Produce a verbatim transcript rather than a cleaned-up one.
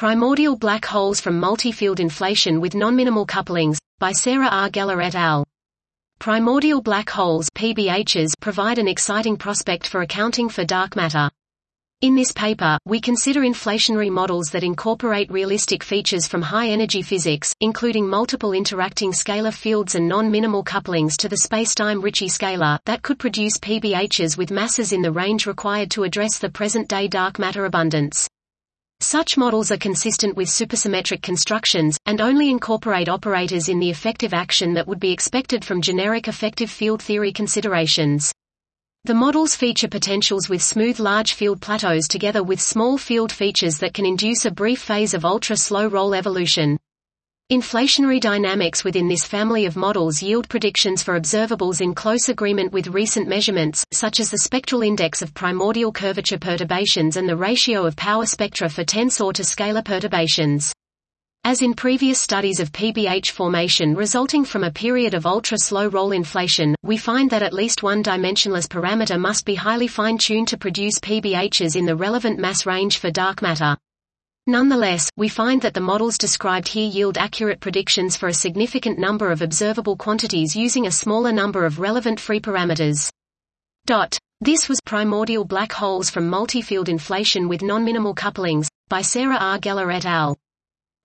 Primordial black holes from multi-field inflation with non-minimal couplings, by Sarah R. Geller et al. Primordial black holes P B Hs provide an exciting prospect for accounting for dark matter. In this paper, we consider inflationary models that incorporate realistic features from high-energy physics, including multiple interacting scalar fields and non-minimal couplings to the spacetime Ricci scalar, that could produce P B Hs with masses in the range required to address the present-day dark matter abundance. Such models are consistent with supersymmetric constructions, and only incorporate operators in the effective action that would be expected from generic effective field theory considerations. The models feature potentials with smooth large field plateaus together with small field features that can induce a brief phase of ultra-slow roll evolution. Inflationary dynamics within this family of models yield predictions for observables in close agreement with recent measurements, such as the spectral index of primordial curvature perturbations and the ratio of power spectra for tensor to scalar perturbations. As in previous studies of P B H formation resulting from a period of ultra-slow roll inflation, we find that at least one dimensionless parameter must be highly fine-tuned to produce P B Hs in the relevant mass range for dark matter. Nonetheless, we find that the models described here yield accurate predictions for a significant number of observable quantities using a smaller number of relevant free parameters. This was Primordial Black Holes from Multi-Field Inflation with Non-Minimal Couplings, by Sarah R. Geller et al.